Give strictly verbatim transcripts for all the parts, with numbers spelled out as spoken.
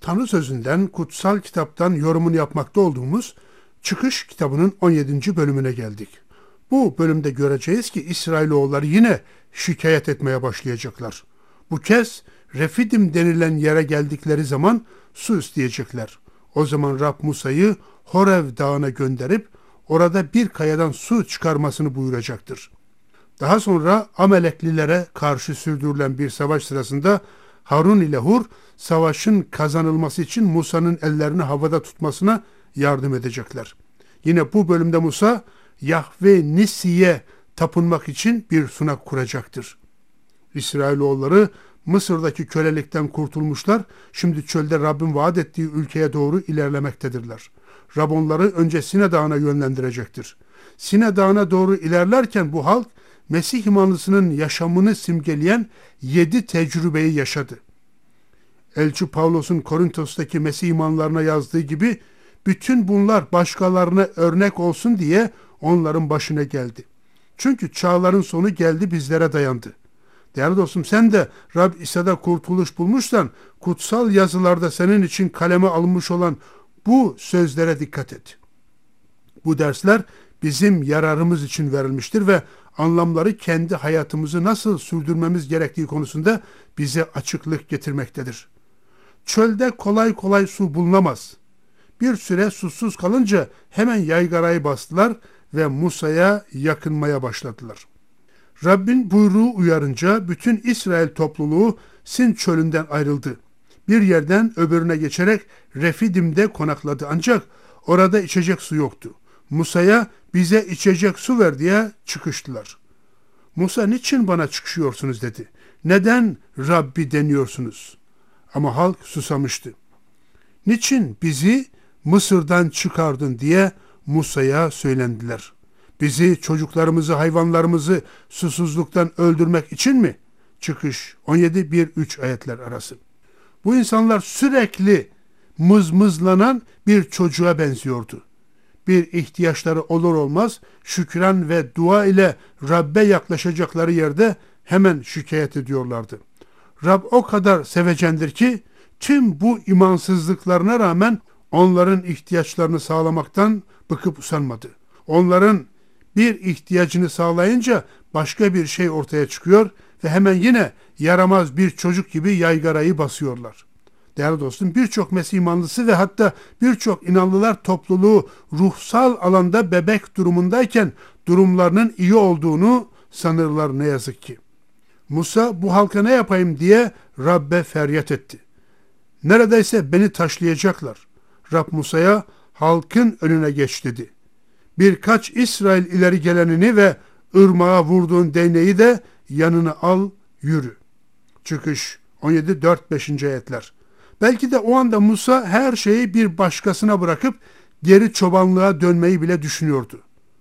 Tanrı sözünden, kutsal kitaptan yorumunu yapmakta olduğumuz Çıkış kitabının on yedinci bölümüne geldik. Bu bölümde göreceğiz ki İsrailoğulları yine şikayet etmeye başlayacaklar. Bu kez Refidim denilen yere geldikleri zaman su isteyecekler. O zaman Rab Musa'yı Horev dağına gönderip orada bir kayadan su çıkarmasını buyuracaktır. Daha sonra Ameleklilere karşı sürdürülen bir savaş sırasında Harun ile Hur savaşın kazanılması için Musa'nın ellerini havada tutmasına yardım edecekler. Yine bu bölümde Musa Yahve Nisi'ye tapınmak için bir sunak kuracaktır. İsrailoğulları Mısır'daki kölelikten kurtulmuşlar, şimdi çölde Rabbin vaat ettiği ülkeye doğru ilerlemektedirler. Rab onları önce Sine Dağı'na yönlendirecektir. Sine Dağı'na doğru ilerlerken bu halk Mesih imanlısının yaşamını simgeleyen yedi tecrübeyi yaşadı. Elçi Pavlos'un Korintos'taki Mesih imanlarına yazdığı gibi bütün bunlar başkalarına örnek olsun diye onların başına geldi. Çünkü çağların sonu geldi, bizlere dayandı. Değerli dostum, sen de Rab İsa'da kurtuluş bulmuşsan kutsal yazılarda senin için kaleme alınmış olan bu sözlere dikkat et. Bu dersler bizim yararımız için verilmiştir ve anlamları kendi hayatımızı nasıl sürdürmemiz gerektiği konusunda bize açıklık getirmektedir. Çölde kolay kolay su bulunamaz. Bir süre susuz kalınca hemen yaygarayı bastılar ve Musa'ya yakınmaya başladılar. Rabbin buyruğu uyarınca bütün İsrail topluluğu Sin çölünden ayrıldı. Bir yerden öbürüne geçerek Refidim'de konakladı, ancak orada içecek su yoktu. Musa'ya bize içecek su ver diye çıkıştılar. Musa, niçin bana çıkışıyorsunuz dedi. Neden Rabbi deniyorsunuz? Ama halk susamıştı. Niçin bizi Mısır'dan çıkardın diye Musa'ya söylendiler. Bizi, çocuklarımızı, hayvanlarımızı susuzluktan öldürmek için mi? Çıkış on yedi bir üç ayetler arası. Bu insanlar sürekli mızmızlanan bir çocuğa benziyordu. Bir ihtiyaçları olur olmaz şükran ve dua ile Rabbe yaklaşacakları yerde hemen şikayet ediyorlardı. Rab o kadar sevecendir ki tüm bu imansızlıklarına rağmen onların ihtiyaçlarını sağlamaktan bıkıp usanmadı. Onların bir ihtiyacını sağlayınca başka bir şey ortaya çıkıyor ve hemen yine yaramaz bir çocuk gibi yaygarayı basıyorlar. Değerli dostum, birçok Mesih imanlısı ve hatta birçok inanlılar topluluğu ruhsal alanda bebek durumundayken durumlarının iyi olduğunu sanırlar ne yazık ki. Musa bu halka ne yapayım diye Rabbe feryat etti. Neredeyse beni taşlayacaklar. Rab Musa'ya halkın önüne geç dedi. Birkaç İsrail ileri gelenini ve ırmağa vurduğun değneği de yanına al, yürü. Çıkış on yedi dört beş ayetler. Belki de o anda Musa her şeyi bir başkasına bırakıp geri çobanlığa dönmeyi bile düşünüyordu.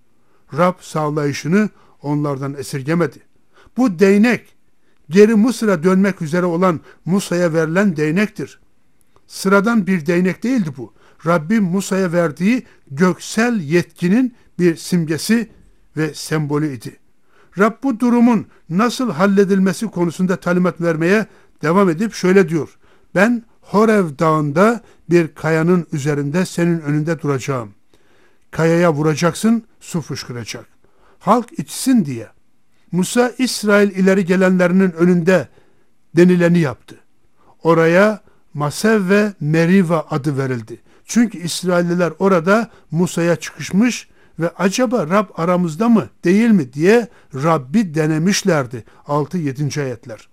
Rab sağlayışını onlardan esirgemedi. Bu değnek geri Mısır'a dönmek üzere olan Musa'ya verilen değnektir. Sıradan bir değnek değildi bu. Rabbim Musa'ya verdiği göksel yetkinin bir simgesi ve sembolü idi. Rab bu durumun nasıl halledilmesi konusunda talimat vermeye devam edip şöyle diyor. Ben Horev dağında bir kayanın üzerinde senin önünde duracağım. Kayaya vuracaksın, su fışkıracak. Halk içsin diye. Musa İsrail ileri gelenlerinin önünde denileni yaptı. Oraya Masev ve Meriva adı verildi. Çünkü İsrailliler orada Musa'ya çıkışmış ve acaba Rab aramızda mı değil mi diye Rabbi denemişlerdi. altı yedi ayetler.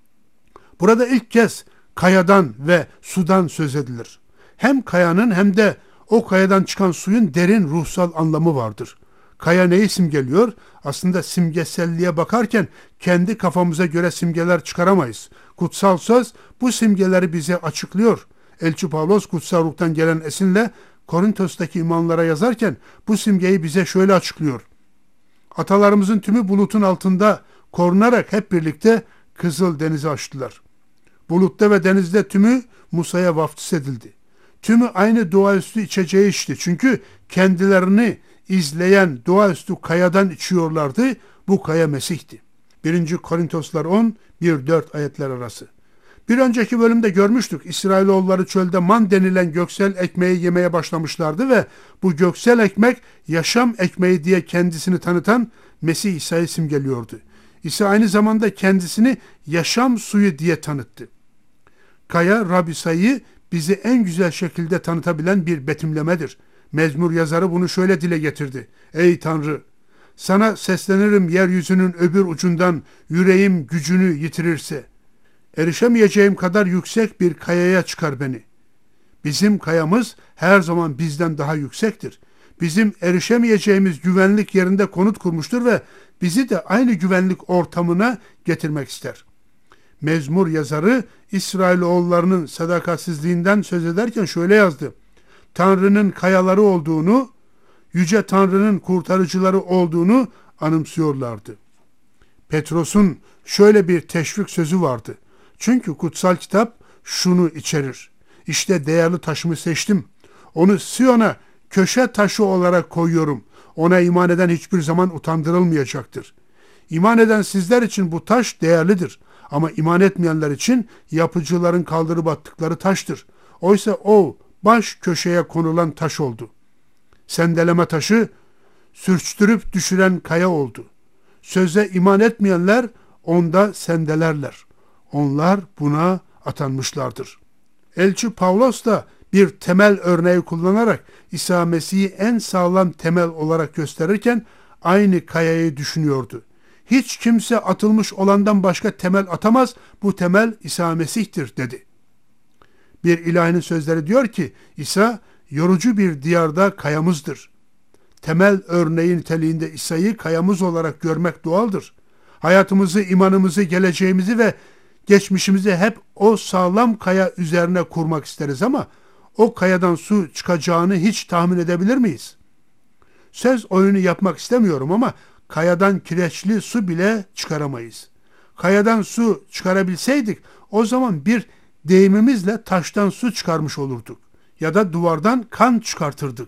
Burada ilk kez kayadan ve sudan söz edilir. Hem kayanın hem de o kayadan çıkan suyun derin ruhsal anlamı vardır. Kaya neyi simgeliyor? Aslında simgeselliğe bakarken kendi kafamıza göre simgeler çıkaramayız. Kutsal söz bu simgeleri bize açıklıyor. Elçi Pavlos kutsal ruhtan gelen esinle Korintos'taki imanlara yazarken bu simgeyi bize şöyle açıklıyor. Atalarımızın tümü bulutun altında korunarak hep birlikte Kızıl Deniz'i aştılar. Bulutta ve denizde tümü Musa'ya vaftiz edildi. Tümü aynı doğaüstü içeceği içti. Çünkü kendilerini izleyen doğaüstü kayadan içiyorlardı. Bu kaya Mesih'ti. birinci Korintoslar on bir dört ayetler arası. Bir önceki bölümde görmüştük. İsrailoğulları çölde man denilen göksel ekmeği yemeye başlamışlardı ve bu göksel ekmek yaşam ekmeği diye kendisini tanıtan Mesih İsa'yı simgeliyordu. İsa aynı zamanda kendisini yaşam suyu diye tanıttı. Kaya Rab İsa'yı bizi en güzel şekilde tanıtabilen bir betimlemedir. Mezmur yazarı bunu şöyle dile getirdi. Ey Tanrı! Sana seslenirim yeryüzünün öbür ucundan, yüreğim gücünü yitirirse. Erişemeyeceğim kadar yüksek bir kayaya çıkar beni. Bizim kayamız her zaman bizden daha yüksektir. Bizim erişemeyeceğimiz güvenlik yerinde konut kurmuştur ve bizi de aynı güvenlik ortamına getirmek ister. Mezmur yazarı İsrailoğullarının sadakatsizliğinden söz ederken şöyle yazdı. Tanrı'nın kayaları olduğunu, Yüce Tanrı'nın kurtarıcıları olduğunu anımsıyorlardı. Petros'un şöyle bir teşvik sözü vardı. Çünkü kutsal kitap şunu içerir. İşte değerli taşımı seçtim. Onu Siyon'a köşe taşı olarak koyuyorum. Ona iman eden hiçbir zaman utandırılmayacaktır. İman eden sizler için bu taş değerlidir. Ama iman etmeyenler için yapıcıların kaldırıp attıkları taştır. Oysa o baş köşeye konulan taş oldu. Sendeleme taşı sürçtürüp düşüren kaya oldu. Söze iman etmeyenler onda sendelerler. Onlar buna atanmışlardır. Elçi Pavlos da bir temel örneği kullanarak İsa Mesih'i en sağlam temel olarak gösterirken aynı kayayı düşünüyordu. Hiç kimse atılmış olandan başka temel atamaz, bu temel İsa Mesih'tir dedi. Bir ilahinin sözleri diyor ki, İsa yorucu bir diyarda kayamızdır. Temel örneği niteliğinde İsa'yı kayamız olarak görmek doğaldır. Hayatımızı, imanımızı, geleceğimizi ve geçmişimizi hep o sağlam kaya üzerine kurmak isteriz ama o kayadan su çıkacağını hiç tahmin edebilir miyiz? Söz oyunu yapmak istemiyorum ama kayadan kireçli su bile çıkaramayız. Kayadan su çıkarabilseydik o zaman bir deyimimizle taştan su çıkarmış olurduk ya da duvardan kan çıkartırdık.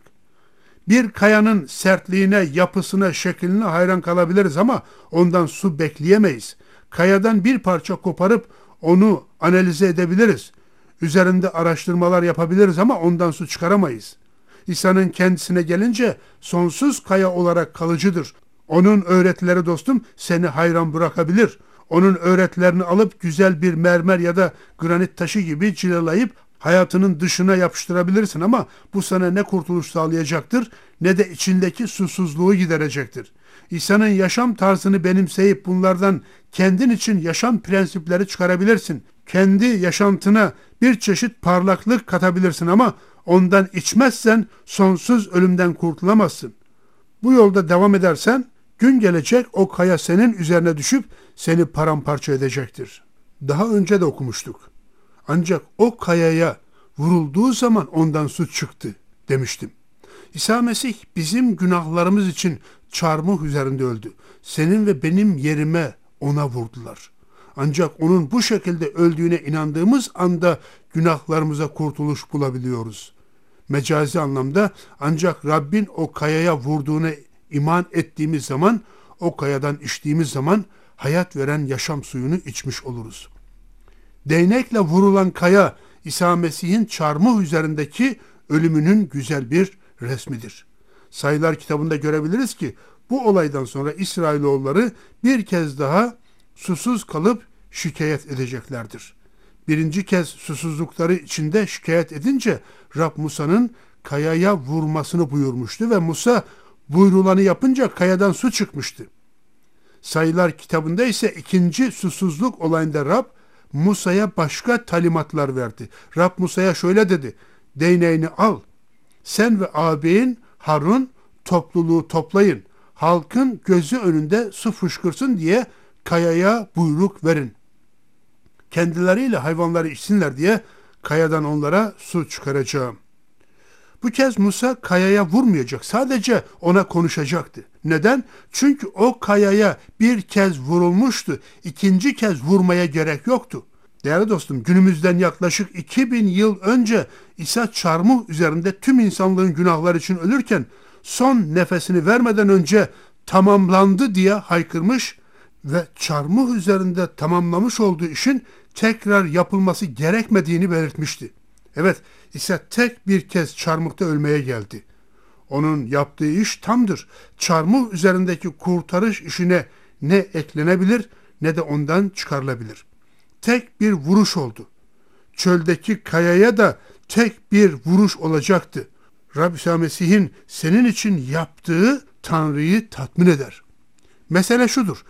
Bir kayanın sertliğine, yapısına, şekline hayran kalabiliriz ama ondan su bekleyemeyiz. Kayadan bir parça koparıp onu analize edebiliriz. Üzerinde araştırmalar yapabiliriz ama ondan su çıkaramayız. İsa'nın kendisine gelince sonsuz kaya olarak kalıcıdır. Onun öğretileri dostum seni hayran bırakabilir. Onun öğretilerini alıp güzel bir mermer ya da granit taşı gibi cilalayıp hayatının dışına yapıştırabilirsin ama bu sana ne kurtuluş sağlayacaktır ne de içindeki susuzluğu giderecektir. İsa'nın yaşam tarzını benimseyip bunlardan kendin için yaşam prensipleri çıkarabilirsin. Kendi yaşantına bir çeşit parlaklık katabilirsin ama ondan içmezsen sonsuz ölümden kurtulamazsın. Bu yolda devam edersen gün gelecek o kaya senin üzerine düşüp seni paramparça edecektir. Daha önce de okumuştuk. Ancak o kayaya vurulduğu zaman ondan su çıktı demiştim. İsa Mesih bizim günahlarımız için çarmıh üzerinde öldü. Senin ve benim yerime ona vurdular. Ancak onun bu şekilde öldüğüne inandığımız anda günahlarımıza kurtuluş bulabiliyoruz. Mecazi anlamda ancak Rabbin o kayaya vurduğuna iman ettiğimiz zaman, o kayadan içtiğimiz zaman hayat veren yaşam suyunu içmiş oluruz. Değnekle vurulan kaya İsa Mesih'in çarmıh üzerindeki ölümünün güzel bir resmidir. Sayılar kitabında görebiliriz ki bu olaydan sonra İsrailoğulları bir kez daha susuz kalıp şikayet edeceklerdir. Birinci kez susuzlukları içinde şikayet edince Rab Musa'nın kayaya vurmasını buyurmuştu ve Musa buyrulanı yapınca kayadan su çıkmıştı. Sayılar kitabında ise ikinci susuzluk olayında Rab Musa'ya başka talimatlar verdi. Rab Musa'ya şöyle dedi: değneğini al, sen ve ağabeyin Harun topluluğu toplayın, halkın gözü önünde su fışkırsın diye kayaya buyruk verin. Kendileriyle hayvanları içsinler diye kayadan onlara su çıkaracağım. Bu kez Musa kayaya vurmayacak, sadece ona konuşacaktı. Neden? Çünkü o kayaya bir kez vurulmuştu, ikinci kez vurmaya gerek yoktu. Değerli dostum, günümüzden yaklaşık iki bin yıl önce İsa çarmıh üzerinde tüm insanlığın günahları için ölürken son nefesini vermeden önce tamamlandı diye haykırmış ve çarmıh üzerinde tamamlamış olduğu işin tekrar yapılması gerekmediğini belirtmişti. Evet, İsa tek bir kez çarmıhta ölmeye geldi. Onun yaptığı iş tamdır. Çarmıh üzerindeki kurtarış işine ne eklenebilir ne de ondan çıkarılabilir. Tek bir vuruş oldu. Çöldeki kayaya da tek bir vuruş olacaktı. Rab İsa Mesih'in senin için yaptığı Tanrı'yı tatmin eder. Mesele şudur.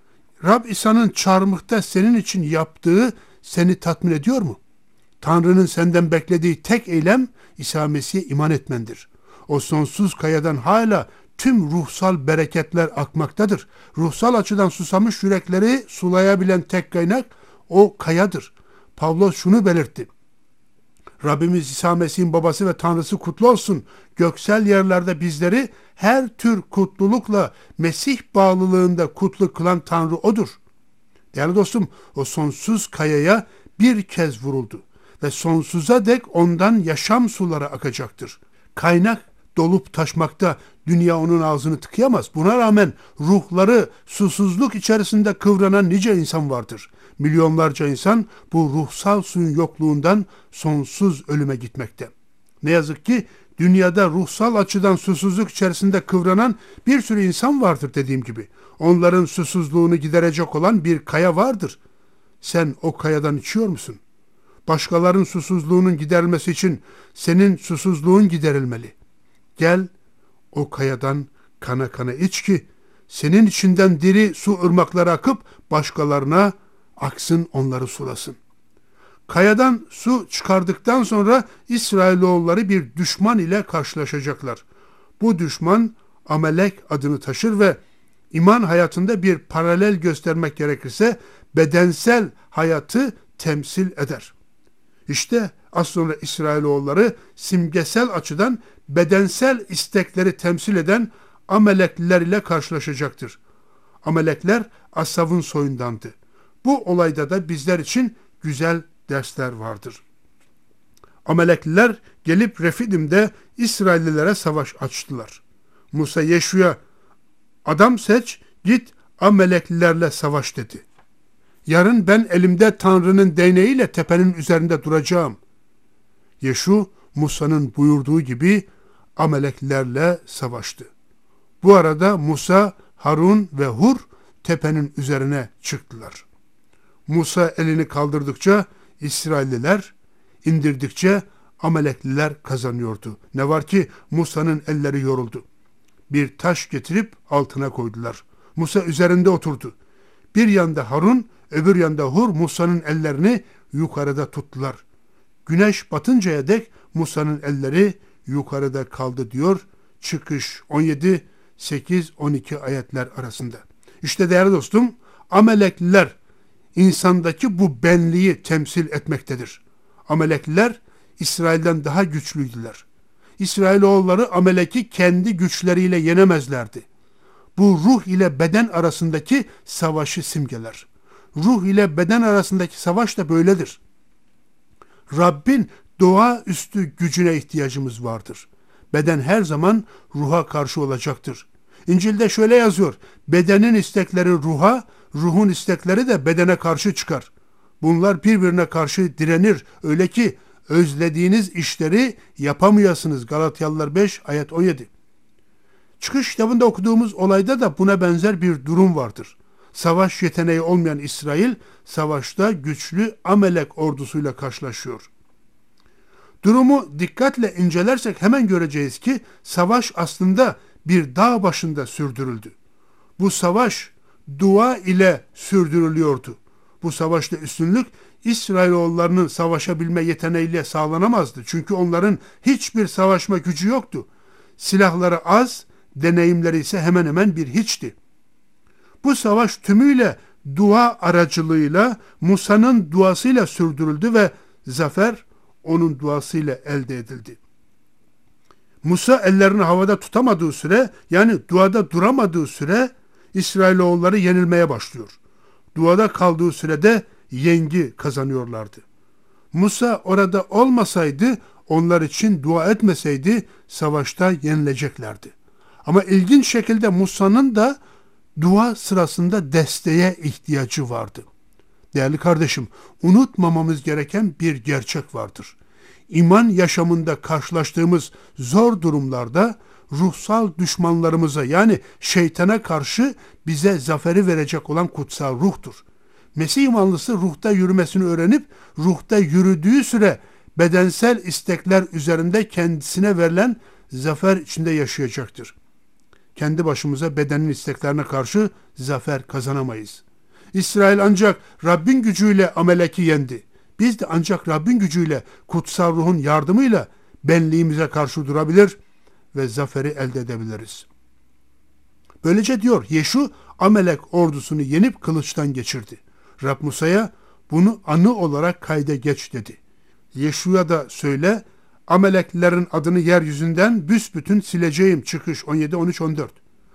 Rab İsa'nın çarmıhta senin için yaptığı seni tatmin ediyor mu? Tanrı'nın senden beklediği tek eylem İsa Mesih'e iman etmendir. O sonsuz kayadan hala tüm ruhsal bereketler akmaktadır. Ruhsal açıdan susamış yürekleri sulayabilen tek kaynak o kayadır. Pavlos şunu belirtti. Rabbimiz İsa Mesih'in babası ve Tanrısı kutlu olsun. Göksel yerlerde bizleri her tür kutlulukla Mesih bağlılığında kutlu kılan Tanrı O'dur. Değerli dostum, o sonsuz kayaya bir kez vuruldu ve sonsuza dek ondan yaşam suları akacaktır. Kaynak dolup taşmakta, dünya onun ağzını tıkayamaz. Buna rağmen ruhları susuzluk içerisinde kıvranan nice insan vardır. Milyonlarca insan bu ruhsal suyun yokluğundan sonsuz ölüme gitmekte. Ne yazık ki dünyada ruhsal açıdan susuzluk içerisinde kıvranan bir sürü insan vardır dediğim gibi. Onların susuzluğunu giderecek olan bir kaya vardır. Sen o kayadan içiyor musun? Başkalarının susuzluğunun giderilmesi için senin susuzluğun giderilmeli. Gel o kayadan kana kana iç ki senin içinden diri su ırmakları akıp başkalarına aksın, onları sulasın. Kayadan su çıkardıktan sonra İsrailoğulları bir düşman ile karşılaşacaklar. Bu düşman Amalek adını taşır ve iman hayatında bir paralel göstermek gerekirse bedensel hayatı temsil eder. İşte az sonra İsrailoğulları simgesel açıdan bedensel istekleri temsil eden Amalekliler ile karşılaşacaktır. Amalekler Asav'ın soyundandı. Bu olayda da bizler için güzel dersler vardır. Amalekliler gelip Refidim'de İsraillilere savaş açtılar. Musa Yeşu'ya adam seç, git Amaleklilerle savaş dedi. Yarın ben elimde Tanrı'nın değneğiyle tepenin üzerinde duracağım. Yeşu Musa'nın buyurduğu gibi Amaleklilerle savaştı. Bu arada Musa, Harun ve Hur tepenin üzerine çıktılar. Musa elini kaldırdıkça İsrailliler, indirdikçe Amalekliler kazanıyordu. Ne var ki Musa'nın elleri yoruldu. Bir taş getirip altına koydular. Musa üzerinde oturdu. Bir yanda Harun, öbür yanda Hur Musa'nın ellerini yukarıda tuttular. Güneş batıncaya dek Musa'nın elleri yukarıda kaldı diyor Çıkış on yedi, sekiz, on iki ayetler arasında. İşte değerli dostum, Amalekliler insandaki bu benliği temsil etmektedir. Amalekliler İsrail'den daha güçlüydüler. İsrailoğulları Amalek'i kendi güçleriyle yenemezlerdi. Bu ruh ile beden arasındaki savaşı simgeler. Ruh ile beden arasındaki savaş da böyledir. Rabbin doğaüstü gücüne ihtiyacımız vardır. Beden her zaman ruha karşı olacaktır. İncil'de şöyle yazıyor: bedenin istekleri ruha, ruhun istekleri de bedene karşı çıkar. Bunlar birbirine karşı direnir. Öyle ki özlediğiniz işleri yapamayasınız. Galatyalılar beş ayet on yedi. Çıkış kitabında okuduğumuz olayda da buna benzer bir durum vardır. Savaş yeteneği olmayan İsrail, savaşta güçlü Amalek ordusuyla karşılaşıyor. Durumu dikkatle incelersek hemen göreceğiz ki savaş aslında bir dağ başında sürdürüldü. Bu savaş dua ile sürdürülüyordu. Bu savaşta üstünlük İsrailoğullarının savaşabilme yeteneğiyle sağlanamazdı. Çünkü onların hiçbir savaşma gücü yoktu. Silahları az, deneyimleri ise hemen hemen bir hiçti. Bu savaş tümüyle dua aracılığıyla, Musa'nın duasıyla sürdürüldü ve zafer onun duasıyla elde edildi. Musa ellerini havada tutamadığı süre, yani duada duramadığı süre İsrailoğulları yenilmeye başlıyor. Duada kaldığı sürede yengi kazanıyorlardı. Musa orada olmasaydı, onlar için dua etmeseydi savaşta yenileceklerdi. Ama ilginç şekilde Musa'nın da dua sırasında desteğe ihtiyacı vardı. Değerli kardeşim, unutmamamız gereken bir gerçek vardır. İman yaşamında karşılaştığımız zor durumlarda ruhsal düşmanlarımıza, yani şeytana karşı bize zaferi verecek olan kutsal ruhtur. Mesih imanlısı ruhta yürümesini öğrenip ruhta yürüdüğü süre bedensel istekler üzerinde kendisine verilen zafer içinde yaşayacaktır. Kendi başımıza bedenin isteklerine karşı zafer kazanamayız. İsrail ancak Rabbin gücüyle Amalek'i yendi. Biz de ancak Rabbin gücüyle, kutsal ruhun yardımıyla benliğimize karşı durabilir ve zaferi elde edebiliriz. Böylece diyor, Yeşu Amalek ordusunu yenip kılıçtan geçirdi. Rab Musa'ya bunu anı olarak kayda geç dedi. Yeşu'ya da söyle, Amaleklilerin adını yeryüzünden büsbütün sileceğim. Çıkış on yedi, on üç, on dört.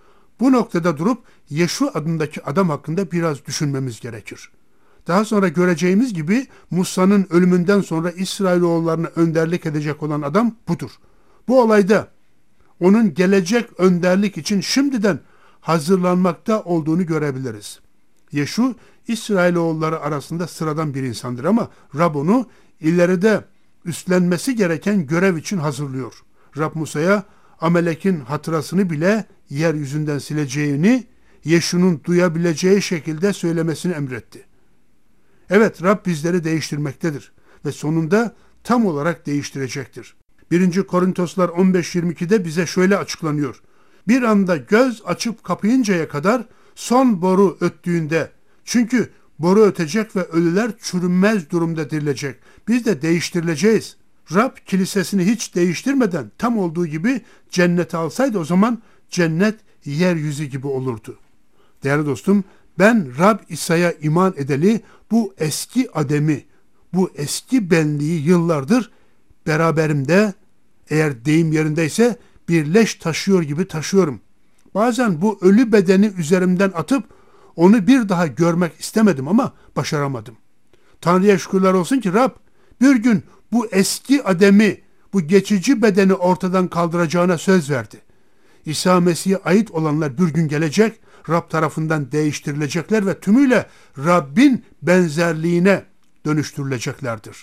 Bu noktada durup Yeşu adındaki adam hakkında biraz düşünmemiz gerekir. Daha sonra göreceğimiz gibi Musa'nın ölümünden sonra İsrailoğullarına önderlik edecek olan adam budur. Bu olayda onun gelecek önderlik için şimdiden hazırlanmakta olduğunu görebiliriz. Yeşu, İsrailoğulları arasında sıradan bir insandır ama Rab onu ileride üstlenmesi gereken görev için hazırlıyor. Rab Musa'ya Amalek'in hatırasını bile yeryüzünden sileceğini Yeşu'nun duyabileceği şekilde söylemesini emretti. Evet, Rab bizleri değiştirmektedir ve sonunda tam olarak değiştirecektir. birinci Korintoslar on beş yirmi ikide bize şöyle açıklanıyor. Bir anda göz açıp kapayıncaya kadar son boru öttüğünde, çünkü boru ötecek ve ölüler çürünmez durumda dirilecek. Biz de değiştirileceğiz. Rab kilisesini hiç değiştirmeden tam olduğu gibi cennete alsaydı o zaman cennet yeryüzü gibi olurdu. Değerli dostum, ben Rab İsa'ya iman edeli bu eski Adem'i, bu eski benliği yıllardır beraberimde, eğer deyim yerindeyse, bir leş taşıyor gibi taşıyorum. Bazen bu ölü bedeni üzerimden atıp onu bir daha görmek istemedim ama başaramadım. Tanrı'ya şükürler olsun ki Rab bir gün bu eski Adem'i, bu geçici bedeni ortadan kaldıracağına söz verdi. İsa Mesih'e ait olanlar bir gün gelecek, Rab tarafından değiştirilecekler ve tümüyle Rabbin benzerliğine dönüştürüleceklerdir.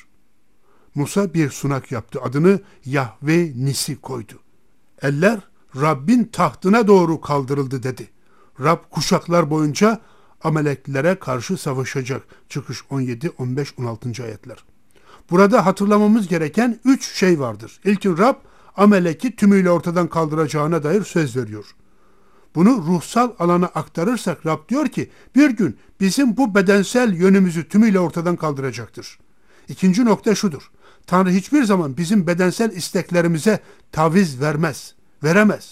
Musa bir sunak yaptı, adını Yahve Nisi koydu. Eller Rabbin tahtına doğru kaldırıldı dedi. Rab kuşaklar boyunca Amaleklilere karşı savaşacak. Çıkış on yedi, on beş, on altıncı ayetler. Burada hatırlamamız gereken üç şey vardır. İlkin, Rab Amalek'i tümüyle ortadan kaldıracağına dair söz veriyor. Bunu ruhsal alana aktarırsak Rab diyor ki bir gün bizim bu bedensel yönümüzü tümüyle ortadan kaldıracaktır. İkinci nokta şudur. Tanrı hiçbir zaman bizim bedensel isteklerimize taviz vermez, veremez.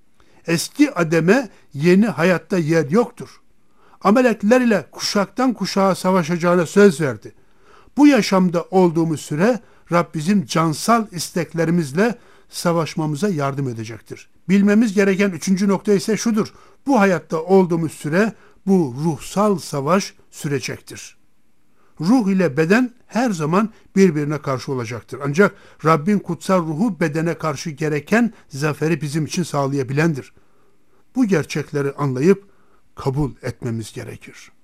Eski Adem'e yeni hayatta yer yoktur. Amalekliler ile kuşaktan kuşağa savaşacağına söz verdi. Bu yaşamda olduğumuz süre Rab bizim cansal isteklerimizle savaşmamıza yardım edecektir. Bilmemiz gereken üçüncü nokta ise şudur. Bu hayatta olduğumuz süre bu ruhsal savaş sürecektir. Ruh ile beden her zaman birbirine karşı olacaktır. Ancak Rabbin kutsal ruhu bedene karşı gereken zaferi bizim için sağlayabilendir. Bu gerçekleri anlayıp kabul etmemiz gerekir.